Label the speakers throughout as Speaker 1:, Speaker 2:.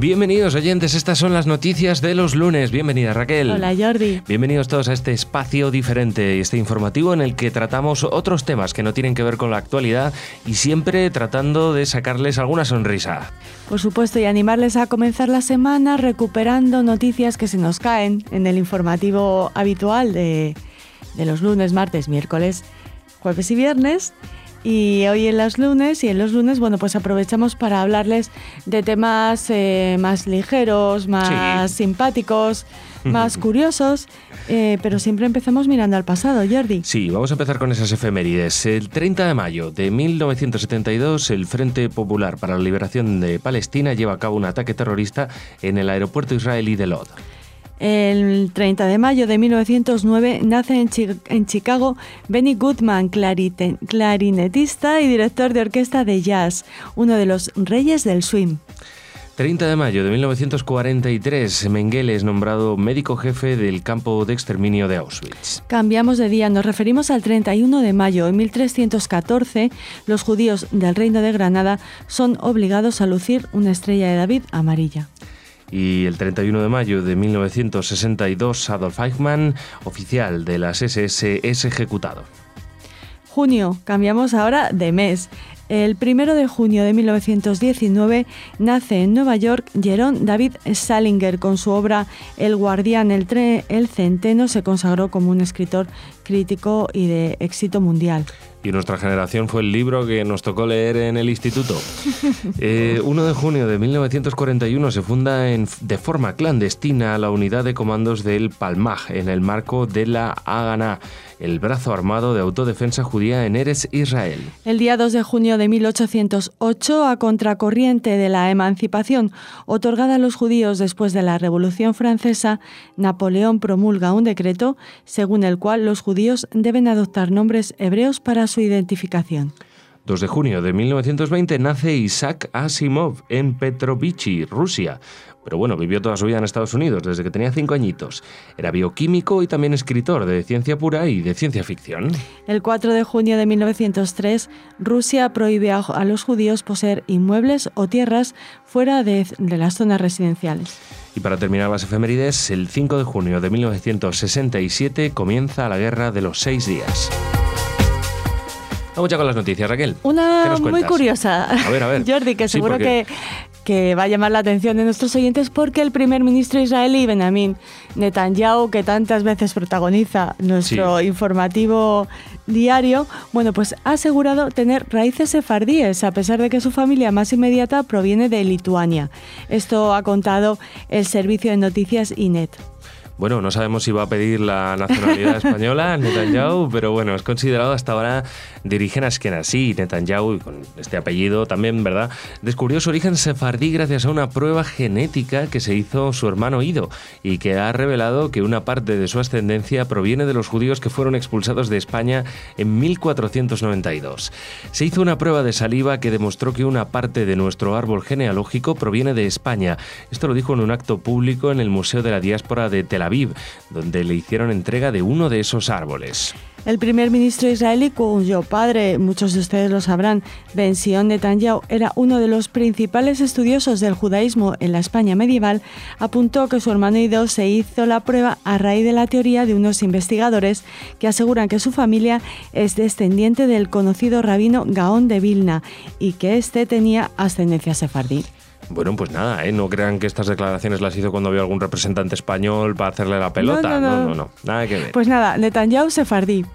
Speaker 1: Bienvenidos oyentes, estas son las noticias de los lunes. Bienvenida Raquel.
Speaker 2: Hola Jordi.
Speaker 1: Bienvenidos todos a este espacio diferente, este informativo en el que tratamos otros temas que no tienen que ver con la actualidad y siempre tratando de sacarles alguna sonrisa.
Speaker 2: Por supuesto, y animarles a comenzar la semana recuperando noticias que se nos caen en el informativo habitual de los lunes, martes, miércoles, jueves y viernes. Y hoy en los lunes, bueno, pues aprovechamos para hablarles de temas más ligeros, más simpáticos, más curiosos, pero siempre empezamos mirando al pasado, Jordi.
Speaker 1: Sí, vamos a empezar con esas efemérides. El 30 de mayo de 1972, el Frente Popular para la Liberación de Palestina lleva a cabo un ataque terrorista en el aeropuerto israelí de Lod.
Speaker 2: El 30 de mayo de 1909 nace en Chicago Benny Goodman, clarinetista y director de orquesta de jazz, uno de los reyes del swing.
Speaker 1: 30 de mayo de 1943, Mengele es nombrado médico jefe del campo de exterminio de Auschwitz.
Speaker 2: Cambiamos de día, nos referimos al 31 de mayo. En 1314, los judíos del Reino de Granada son obligados a lucir una estrella de David amarilla.
Speaker 1: Y el 31 de mayo de 1962, Adolf Eichmann, oficial de las SS, es ejecutado.
Speaker 2: Junio, cambiamos ahora de mes. El 1 de junio de 1919 nace en Nueva York Jerome David Salinger. Con su obra El Guardián, el Centeno se consagró como un escritor crítico y de éxito mundial.
Speaker 1: Y nuestra generación fue el libro que nos tocó leer en el instituto. 1 de junio de 1941 se funda de forma clandestina la unidad de comandos del Palmaj en el marco de la Haganá, el brazo armado de autodefensa judía en Eretz Israel.
Speaker 2: El día 2 de junio de 1808, a contracorriente de la emancipación otorgada a los judíos después de la Revolución Francesa, Napoleón promulga un decreto según el cual los judíos deben adoptar nombres hebreos para su identificación.
Speaker 1: 2 de junio de 1920 nace Isaac Asimov en Petrovichy, Rusia. Pero bueno, vivió toda su vida en Estados Unidos, desde que tenía 5 añitos. Era bioquímico y también escritor de ciencia pura y de ciencia ficción.
Speaker 2: El 4 de junio de 1903, Rusia prohíbe a los judíos poseer inmuebles o tierras fuera de las zonas residenciales.
Speaker 1: Y para terminar las efemérides, el 5 de junio de 1967 comienza la Guerra de los 6 días. Vamos ya con las noticias, Raquel.
Speaker 2: Una muy curiosa,
Speaker 1: a ver.
Speaker 2: Jordi, que
Speaker 1: sí,
Speaker 2: seguro que va a llamar la atención de nuestros oyentes, porque el primer ministro israelí, Benjamin Netanyahu, que tantas veces protagoniza nuestro informativo diario, bueno, pues ha asegurado tener raíces sefardíes, a pesar de que su familia más inmediata proviene de Lituania. Esto ha contado el servicio de noticias Ynet.
Speaker 1: Bueno, no sabemos si va a pedir la nacionalidad española, Netanyahu, pero bueno, es considerado hasta ahora de origen askenazí. Netanyahu, con este apellido también, ¿verdad?, descubrió su origen sefardí gracias a una prueba genética que se hizo su hermano Ido y que ha revelado que una parte de su ascendencia proviene de los judíos que fueron expulsados de España en 1492. Se hizo una prueba de saliva que demostró que una parte de nuestro árbol genealógico proviene de España. Esto lo dijo en un acto público en el Museo de la Diáspora de Tel Aviv, donde le hicieron entrega de uno de esos árboles.
Speaker 2: El primer ministro israelí, cuyo padre, muchos de ustedes lo sabrán, Ben-Zion Netanyahu, era uno de los principales estudiosos del judaísmo en la España medieval, apuntó que su hermano Ido se hizo la prueba a raíz de la teoría de unos investigadores que aseguran que su familia es descendiente del conocido rabino Gaón de Vilna y que éste tenía ascendencia sefardí.
Speaker 1: Bueno, pues nada, no crean que estas declaraciones las hizo cuando vio algún representante español para hacerle la pelota. No, nada que ver.
Speaker 2: Pues nada, Netanyahu sefardí.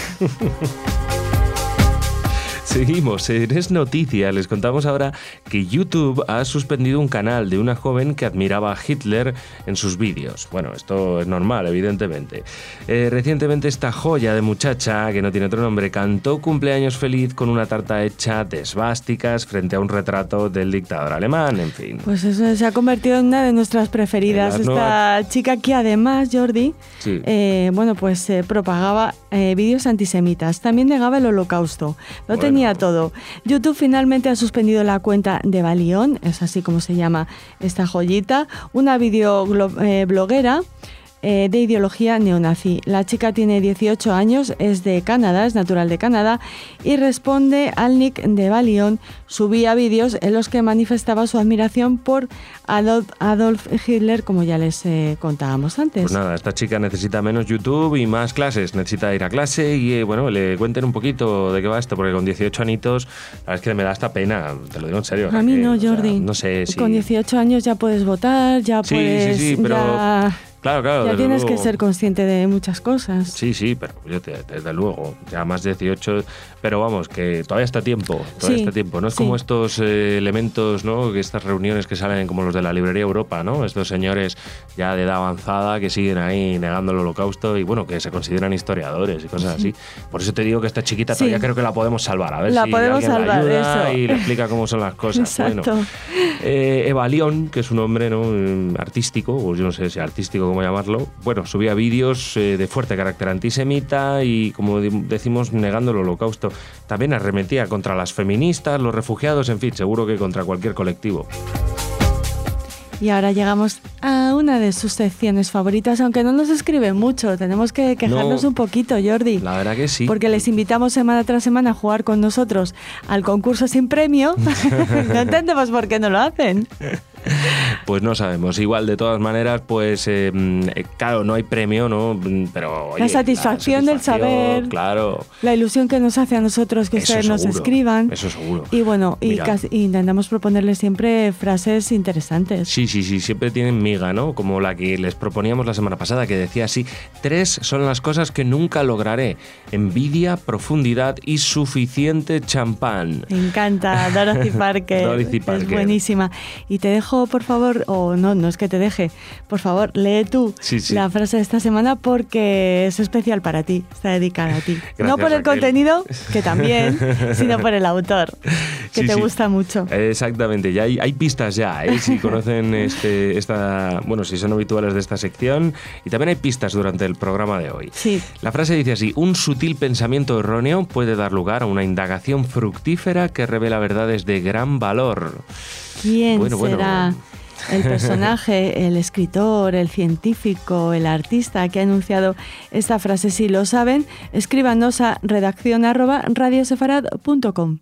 Speaker 1: Seguimos, en Es Noticia les contamos ahora que YouTube ha suspendido un canal de una joven que admiraba a Hitler en sus vídeos. Bueno, esto es normal, evidentemente. Recientemente esta joya de muchacha, que no tiene otro nombre, cantó Cumpleaños feliz con una tarta hecha de esvásticas frente a un retrato del dictador alemán, en fin.
Speaker 2: Pues eso se ha convertido en una de nuestras preferidas. Esta chica que además, Jordi, pues propagaba vídeos antisemitas. También negaba el holocausto. Tenía todo. YouTube finalmente ha suspendido la cuenta de Balión, es así como se llama esta joyita, una videobloguera de ideología neonazi. La chica tiene 18 años, es de Canadá, es natural de Canadá y responde al nick de Evalion. Subía vídeos en los que manifestaba su admiración por Adolf Hitler, como ya les contábamos antes.
Speaker 1: Pues nada, esta chica necesita menos YouTube y más clases, necesita ir a clase y bueno, le cuenten un poquito de qué va esto, porque con 18 anitos, la verdad es que me da esta pena, te lo digo en serio.
Speaker 2: A mí no, Jordi.
Speaker 1: O sea, no sé si...
Speaker 2: Con 18 años ya puedes votar, ya puedes...
Speaker 1: Sí, pero...
Speaker 2: Ya...
Speaker 1: Claro,
Speaker 2: ya tienes
Speaker 1: luego.
Speaker 2: Que ser consciente de muchas cosas.
Speaker 1: Sí, pero desde luego, ya más de 18, pero vamos, que todavía está tiempo, No es como estos elementos, ¿no? Que estas reuniones que salen como los de la Librería Europa, ¿no? Estos señores ya de edad avanzada que siguen ahí negando el holocausto y bueno, que se consideran historiadores y cosas así. Por eso te digo que esta chiquita todavía creo que la podemos salvar, a ver
Speaker 2: la
Speaker 1: si
Speaker 2: podemos
Speaker 1: alguien
Speaker 2: salvar,
Speaker 1: la ayuda
Speaker 2: eso.
Speaker 1: Y le explica cómo son las cosas.
Speaker 2: Exacto.
Speaker 1: Bueno, Evalion, que es un hombre, ¿no? Artístico, o yo no sé si artístico cómo llamarlo, bueno, subía vídeos de fuerte carácter antisemita y, como decimos, negando el holocausto. También arremetía contra las feministas, los refugiados, en fin, seguro que contra cualquier colectivo.
Speaker 2: Y ahora llegamos a una de sus secciones favoritas, aunque no nos escriben mucho, tenemos que quejarnos un poquito, Jordi.
Speaker 1: La verdad que sí.
Speaker 2: Porque les invitamos semana tras semana a jugar con nosotros al concurso sin premio. No entendemos por qué no lo hacen.
Speaker 1: Pues no sabemos. Igual, de todas maneras, pues claro, no hay premio, ¿no? Pero oye,
Speaker 2: la satisfacción del saber,
Speaker 1: claro,
Speaker 2: la ilusión que nos hace a nosotros que ustedes nos escriban.
Speaker 1: Eso seguro.
Speaker 2: Y bueno, y intentamos proponerles siempre frases interesantes.
Speaker 1: Sí, siempre tienen miga, ¿no? Como la que les proponíamos la semana pasada, que decía así: 3 son las cosas que nunca lograré: envidia, profundidad y suficiente champán.
Speaker 2: Me encanta, Dorothy Parker.
Speaker 1: Dorothy Parker.
Speaker 2: Es buenísima. Y te dejo, por favor, no es que te deje, por favor, lee tú la frase de esta semana porque es especial para ti, está dedicada a ti.
Speaker 1: Gracias,
Speaker 2: no por el contenido, que también, sino por el autor, que te gusta mucho.
Speaker 1: Exactamente, ya hay pistas ya, si conocen bueno, si son habituales de esta sección, y también hay pistas durante el programa de hoy.
Speaker 2: Sí.
Speaker 1: La frase dice así: un sutil pensamiento erróneo puede dar lugar a una indagación fructífera que revela verdades de gran valor.
Speaker 2: ¿Quién será el personaje, el escritor, el científico, el artista que ha enunciado esta frase? Si lo saben, escríbanos a redaccion@radiosefarad.com.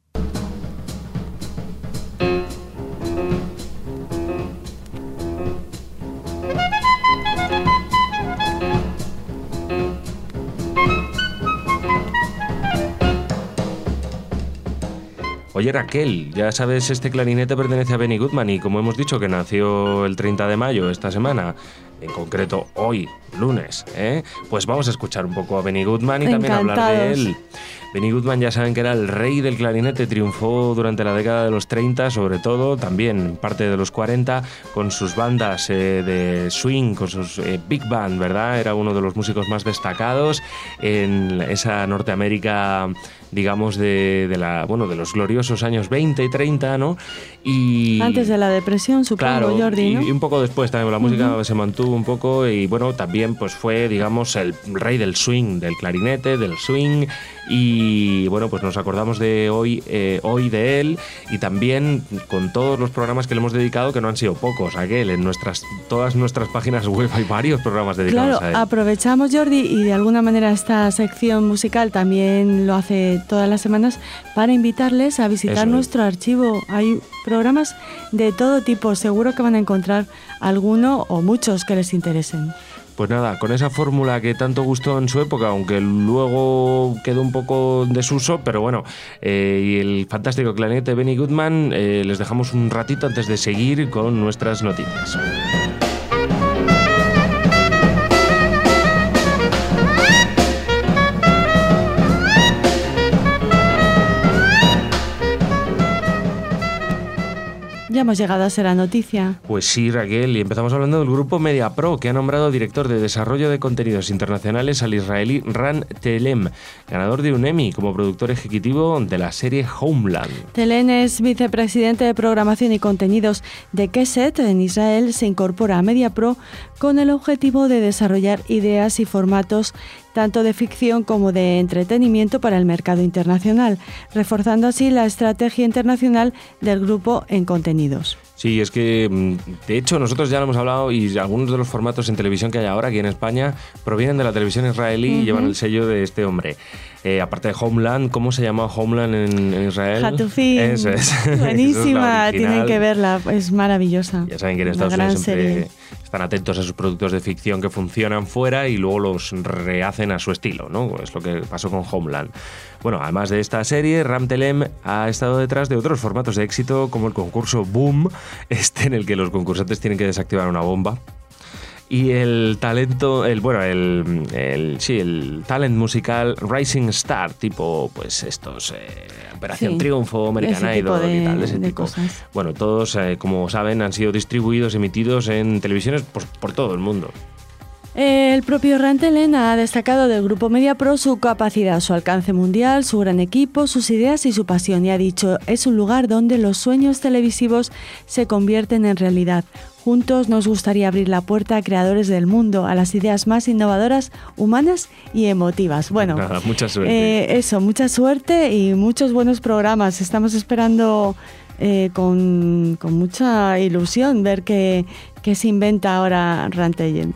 Speaker 1: Oye, Raquel, ya sabes, este clarinete pertenece a Benny Goodman y como hemos dicho que nació el 30 de mayo esta semana, en concreto hoy, lunes, pues vamos a escuchar un poco a Benny Goodman y también hablar de él. Benny Goodman, ya saben que era el rey del clarinete, triunfó durante la década de los 30, sobre todo, también parte de los 40, con sus bandas de swing, con sus big band, ¿verdad? Era uno de los músicos más destacados en esa Norteamérica, digamos, de los gloriosos años 20 y 30, ¿no? Y
Speaker 2: antes de la depresión, supongo,
Speaker 1: claro,
Speaker 2: Jordi, ¿no?
Speaker 1: Y un poco después también la música se mantuvo un poco y bueno, también pues fue, digamos, el rey del swing, del clarinete, del swing. Y bueno, pues nos acordamos de hoy de él, y también con todos los programas que le hemos dedicado, que no han sido pocos, aquel, en todas nuestras páginas web hay varios programas dedicados a él.
Speaker 2: Aprovechamos, Jordi, y de alguna manera esta sección musical también lo hace todas las semanas, para invitarles a visitar nuestro archivo. Hay programas de todo tipo, seguro que van a encontrar alguno o muchos que les interesen.
Speaker 1: Pues nada, con esa fórmula que tanto gustó en su época, aunque luego quedó un poco en desuso, pero bueno, y el fantástico clarinete de Benny Goodman, les dejamos un ratito antes de seguir con nuestras noticias.
Speaker 2: Ya hemos llegado a ser la noticia.
Speaker 1: Pues sí, Raquel, y empezamos hablando del grupo MediaPro, que ha nombrado director de desarrollo de contenidos internacionales al israelí Ran Telem, ganador de un Emmy como productor ejecutivo de la serie Homeland.
Speaker 2: Telem es vicepresidente de programación y contenidos de Kesset en Israel. Se incorpora a MediaPro con el objetivo de desarrollar ideas y formatos tanto de ficción como de entretenimiento para el mercado internacional, reforzando así la estrategia internacional del grupo en contenidos.
Speaker 1: Sí, es que, de hecho, nosotros ya lo hemos hablado y algunos de los formatos en televisión que hay ahora aquí en España provienen de la televisión israelí y llevan el sello de este hombre. Aparte de Homeland, ¿cómo se llama Homeland en Israel?
Speaker 2: Hatufim.
Speaker 1: Eso es.
Speaker 2: Buenísima,
Speaker 1: Esa es la
Speaker 2: tienen que verla, es maravillosa.
Speaker 1: Ya saben que en Estados Unidos siempre están atentos a sus productos de ficción que funcionan fuera y luego los rehacen a su estilo, ¿no? Es lo que pasó con Homeland. Bueno, además de esta serie, Ram Telem ha estado detrás de otros formatos de éxito como el concurso Boom, en el que los concursantes tienen que desactivar una bomba. Y el talento, el talent musical Rising Star, tipo, pues estos, Operación Triunfo, American Idol y tal, ese tipo.
Speaker 2: Cosas.
Speaker 1: Bueno, todos, como saben, han sido distribuidos, emitidos en televisiones por todo el mundo.
Speaker 2: El propio Ram Telem ha destacado del Grupo Mediapro su capacidad, su alcance mundial, su gran equipo, sus ideas y su pasión. Y ha dicho, es un lugar donde los sueños televisivos se convierten en realidad. Juntos nos gustaría abrir la puerta a creadores del mundo, a las ideas más innovadoras, humanas y emotivas. Bueno,
Speaker 1: nada, mucha suerte.
Speaker 2: Mucha suerte y muchos buenos programas. Estamos esperando con mucha ilusión ver qué se inventa ahora Ram Telem.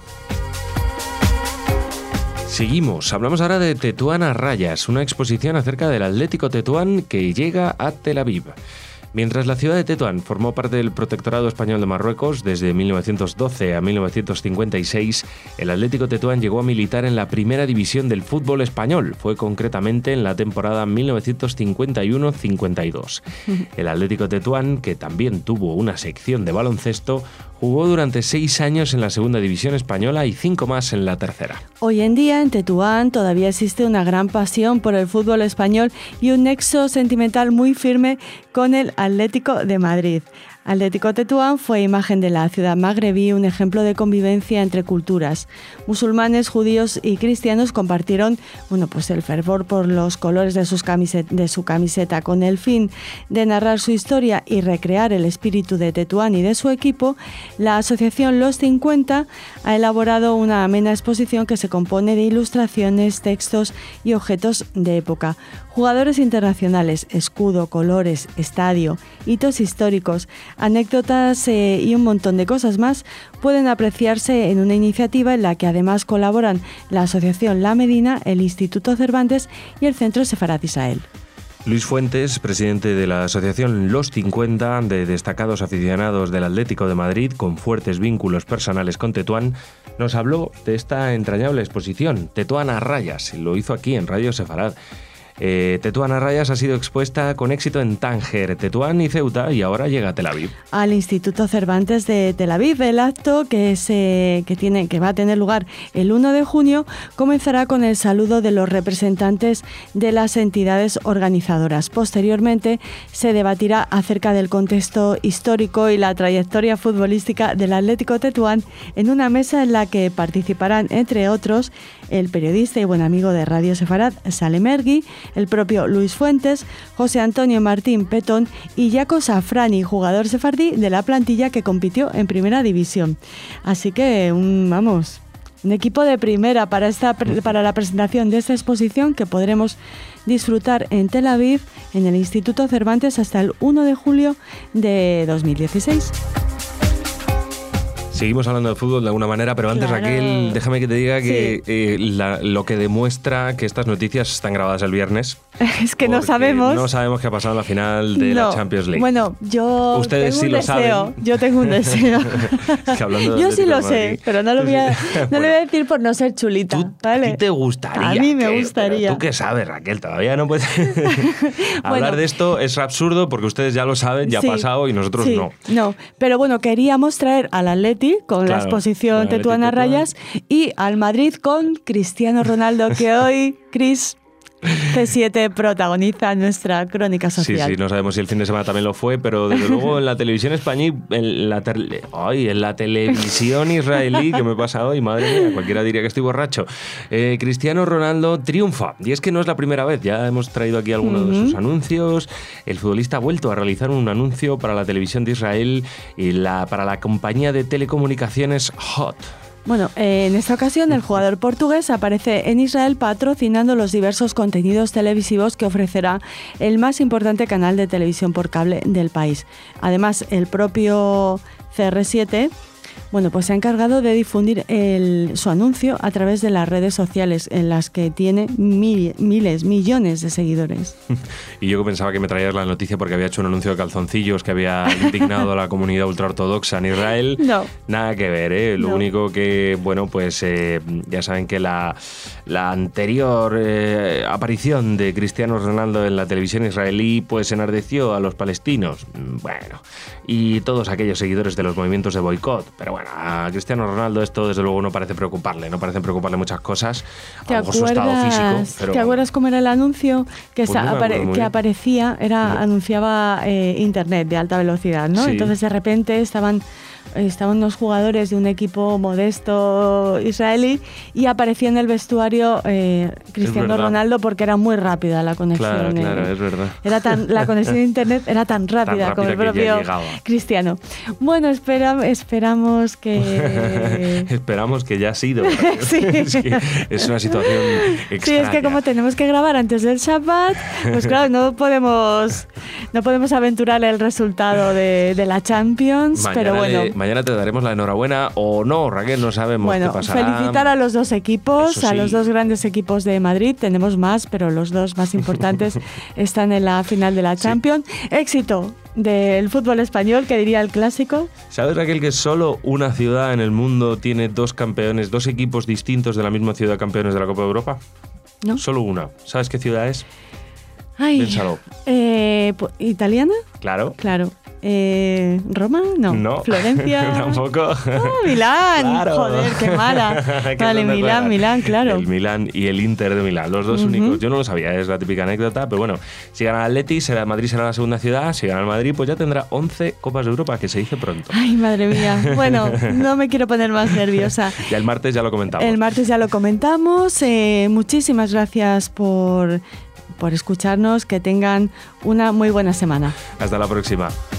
Speaker 1: Seguimos, hablamos ahora de Tetuán a rayas, una exposición acerca del Atlético Tetuán que llega a Tel Aviv. Mientras la ciudad de Tetuán formó parte del Protectorado Español de Marruecos desde 1912 a 1956, el Atlético Tetuán llegó a militar en la primera división del fútbol español. Fue concretamente en la temporada 1951-52. El Atlético Tetuán, que también tuvo una sección de baloncesto, jugó durante 6 años en la segunda división española y 5 más en la tercera.
Speaker 2: Hoy en día en Tetuán todavía existe una gran pasión por el fútbol español y un nexo sentimental muy firme con el Atlético de Madrid. Atlético Tetuán fue imagen de la ciudad magrebí, un ejemplo de convivencia entre culturas. Musulmanes, judíos y cristianos compartieron pues el fervor por los colores de su camiseta. Con el fin de narrar su historia y recrear el espíritu de Tetuán y de su equipo, la asociación Los 50 ha elaborado una amena exposición que se compone de ilustraciones, textos y objetos de época. Jugadores internacionales, escudo, colores, estadio, hitos históricos, anécdotas y un montón de cosas más pueden apreciarse en una iniciativa en la que además colaboran la Asociación La Medina, el Instituto Cervantes y el Centro Sefarad Israel.
Speaker 1: Luis Fuentes, presidente de la asociación Los 50, de destacados aficionados del Atlético de Madrid con fuertes vínculos personales con Tetuán, nos habló de esta entrañable exposición, Tetuán a rayas, y lo hizo aquí en Radio Sefarad. Tetuán a rayas ha sido expuesta con éxito en Tánger, Tetuán y Ceuta y ahora llega a Tel Aviv.
Speaker 2: Al Instituto Cervantes de Tel Aviv, el acto que va a tener lugar el 1 de junio comenzará con el saludo de los representantes de las entidades organizadoras. Posteriormente se debatirá acerca del contexto histórico y la trayectoria futbolística del Atlético Tetuán en una mesa en la que participarán, entre otros, el periodista y buen amigo de Radio Sefarad, Salem Ergui, el propio Luis Fuentes, José Antonio Martín Petón y Jaco Safrani, jugador sefardí de la plantilla que compitió en Primera División. Así que, un equipo de primera para la presentación de esta exposición que podremos disfrutar en Tel Aviv, en el Instituto Cervantes, hasta el 1 de julio de 2016.
Speaker 1: Seguimos hablando de fútbol de alguna manera, pero antes,
Speaker 2: claro.
Speaker 1: Raquel, déjame que te diga que lo que demuestra que estas noticias están grabadas el viernes.
Speaker 2: Es que no sabemos.
Speaker 1: No sabemos qué ha pasado en la final de la Champions League.
Speaker 2: Bueno,
Speaker 1: Ustedes
Speaker 2: tengo
Speaker 1: sí
Speaker 2: un
Speaker 1: lo
Speaker 2: deseo.
Speaker 1: saben.
Speaker 2: Yo tengo un deseo.
Speaker 1: Es que hablando de
Speaker 2: Yo sí
Speaker 1: Atlético
Speaker 2: lo
Speaker 1: de
Speaker 2: sé,
Speaker 1: Madrid.
Speaker 2: pero no le voy a decir por no ser chulita. ¿Vale?
Speaker 1: ¿A ti te gustaría?
Speaker 2: A mí me gustaría.
Speaker 1: Pero ¿tú qué sabes, Raquel? Todavía no puedes... Hablar de esto es absurdo porque ustedes ya lo saben, ya ha pasado y nosotros no.
Speaker 2: No, pero bueno, queríamos traer al Atleti con la exposición Tetuán a rayas y al Madrid con Cristiano Ronaldo, que hoy, Cris, C7 protagoniza nuestra crónica social.
Speaker 1: Sí, no sabemos si el fin de semana también lo fue, pero desde luego en la televisión española, en la televisión israelí, que me pasa hoy, madre mía, cualquiera diría que estoy borracho. Cristiano Ronaldo triunfa, y es que no es la primera vez, ya hemos traído aquí algunos de sus anuncios. El futbolista ha vuelto a realizar un anuncio para la televisión de Israel y para la compañía de telecomunicaciones HOT.
Speaker 2: Bueno, en esta ocasión el jugador portugués aparece en Israel patrocinando los diversos contenidos televisivos que ofrecerá el más importante canal de televisión por cable del país. Además, el propio CR7 pues se ha encargado de difundir su anuncio a través de las redes sociales, en las que tiene millones de seguidores.
Speaker 1: Y yo pensaba que me traías la noticia porque había hecho un anuncio de calzoncillos que había indignado a la comunidad ultraortodoxa en Israel.
Speaker 2: No.
Speaker 1: Nada que ver, ¿eh? Lo único que, ya saben que la anterior aparición de Cristiano Ronaldo en la televisión israelí pues enardeció a los palestinos. Bueno, y todos aquellos seguidores de los movimientos de boicot. Pero bueno, a Cristiano Ronaldo esto desde luego no parece preocuparle, no parecen preocuparle muchas cosas, a lo mejor su estado físico. Pero
Speaker 2: ¿te acuerdas cómo era el anuncio? Que,
Speaker 1: pues
Speaker 2: que aparecía, anunciaba internet de alta velocidad, ¿no?
Speaker 1: Sí.
Speaker 2: Entonces de repente estaban unos jugadores de un equipo modesto israelí y aparecía en el vestuario Cristiano Ronaldo porque era muy rápida la conexión.
Speaker 1: Claro, es verdad.
Speaker 2: La conexión de internet era tan rápida como el propio Cristiano. Bueno, esperamos que...
Speaker 1: Esperamos que ya ha sido.
Speaker 2: Sí.
Speaker 1: Es una situación extraña.
Speaker 2: Sí, es que como tenemos que grabar antes del Shabbat, pues claro, no podemos aventurar el resultado de la Champions, pero bueno.
Speaker 1: Mañana te daremos la enhorabuena o no, Raquel, no sabemos qué pasará.
Speaker 2: Felicitar a los dos equipos, a los dos grandes equipos de Madrid. Tenemos más, pero los dos más importantes están en la final de la Champions. Sí. Éxito del fútbol español, que diría el clásico.
Speaker 1: ¿Sabes, Raquel, que solo una ciudad en el mundo tiene dos equipos distintos de la misma ciudad campeones de la Copa de Europa?
Speaker 2: ¿No?
Speaker 1: Solo una. ¿Sabes qué ciudad es?
Speaker 2: Ay,
Speaker 1: piénsalo.
Speaker 2: ¿Italiana?
Speaker 1: Claro.
Speaker 2: ¿Roma? No. ¿Florencia?
Speaker 1: Tampoco.
Speaker 2: Milán.
Speaker 1: Claro.
Speaker 2: Joder, qué mala. Vale, Milán, claro.
Speaker 1: El Milán y el Inter de Milán, los dos únicos. Yo no lo sabía, es la típica anécdota, pero bueno, si gana el Atleti, Madrid será la segunda ciudad, si gana el Madrid, pues ya tendrá 11 Copas de Europa, que se dice pronto.
Speaker 2: Ay, madre mía. Bueno, no me quiero poner más nerviosa.
Speaker 1: Ya el martes ya lo comentamos.
Speaker 2: Muchísimas gracias por escucharnos, que tengan una muy buena semana.
Speaker 1: Hasta la próxima.